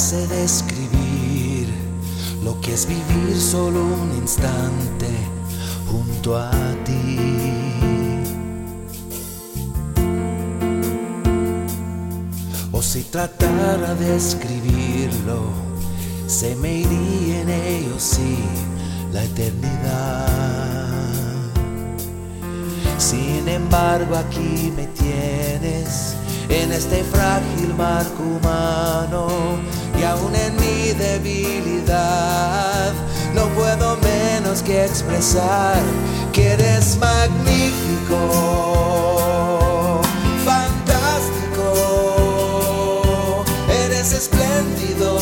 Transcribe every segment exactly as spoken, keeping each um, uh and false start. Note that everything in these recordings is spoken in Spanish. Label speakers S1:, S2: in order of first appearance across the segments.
S1: sé describir lo que es vivir solo un instante junto a ti. O si tratara de escribirlo, se me iría en ello, sí, la eternidad. Sin embargo, aquí me tienes en este frágil marco humano, y aún en mi debilidad no puedo menos que expresar que eres magnífico, fantástico, eres espléndido,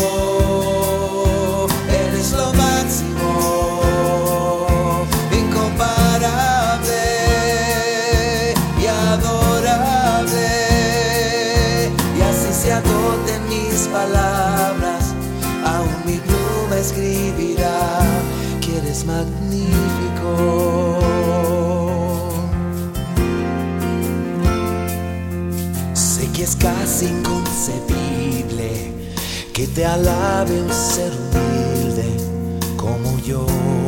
S1: eres lo máximo, incomparable y adorable. Se agoten mis palabras, aún mi pluma escribirá que eres magnífico. Sé que es casi inconcebible que te alabe un ser humilde como yo.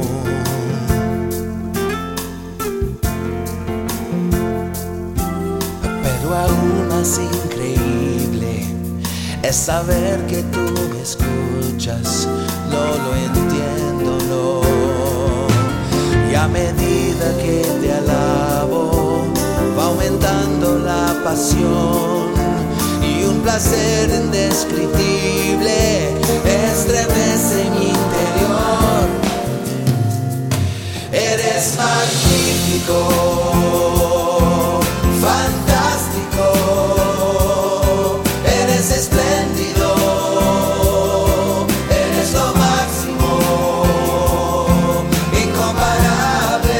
S1: Pero aún más increíble es saber que tú me escuchas, no lo entiendo, no. Y a medida que te alabo, va aumentando la pasión, y un placer indescriptible estremece mi interior. Eres magnífico, fantástico, eres espléndido, eres lo máximo, incomparable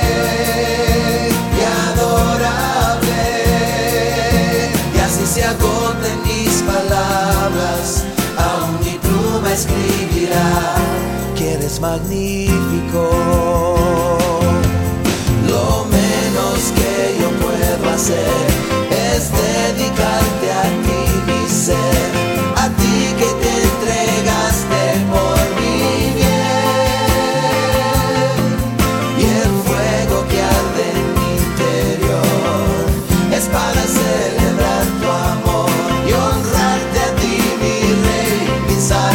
S1: y adorable. Y así se agoten mis palabras, aún mi pluma escribirá que eres magnífico. Lo menos que yo puedo hacer es dedicarte a ti, mi ser, a ti que te entregaste por mi bien. Y el fuego que arde en mi interior es para celebrar tu amor y honrarte a ti, mi Rey, mi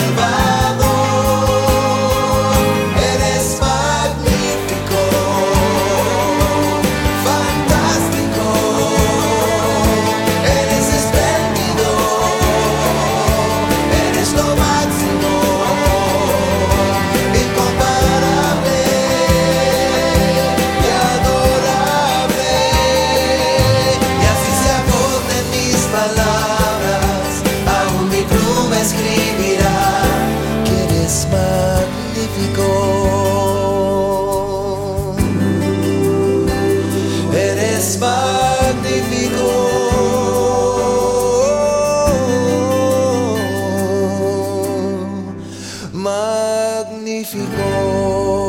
S1: Salvador. Eres magnífico, fantástico, eres espléndido, eres lo máximo, incomparable y adorable. Y así se agoten mis palabras, aún mi pluma escribirá que eres magnífico. Eres magnífico, magnífico.